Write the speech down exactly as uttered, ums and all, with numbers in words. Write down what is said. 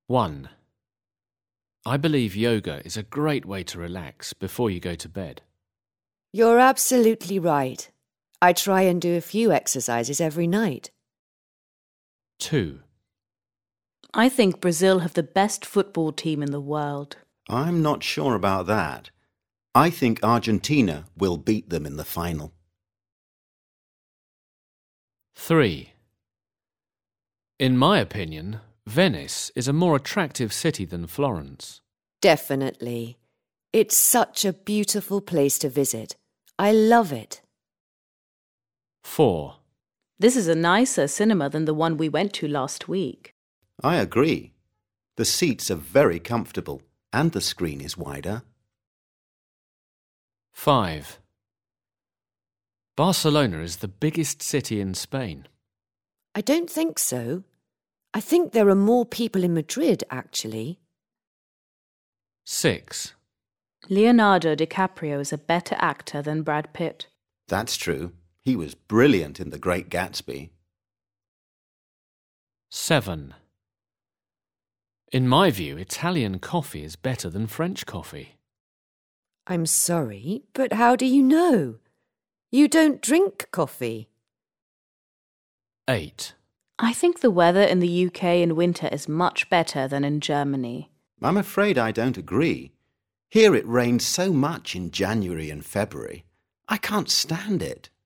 one. I believe yoga is a great way to relax before you go to bed. You're absolutely right. I try and do a few exercises every night. two. I think Brazil have the best football team in the world. I'm not sure about that. I think Argentina will beat them in the final. three. In my opinion, Venice is a more attractive city than Florence. Definitely. It's such a beautiful place to visit. I love it. four. This is a nicer cinema than the one we went to last week. I agree. The seats are very comfortable and the screen is wider. five. Barcelona is the biggest city in Spain. I don't think so. I think there are more people in Madrid, actually. six. Leonardo DiCaprio is a better actor than Brad Pitt. That's true. He was brilliant in The Great Gatsby. seven. In my view, Italian coffee is better than French coffee. I'm sorry, but how do you know? You don't drink coffee. eight. I think the weather in the U K in winter is much better than in Germany. I'm afraid I don't agree. Here it rains so much in January and February. I can't stand it.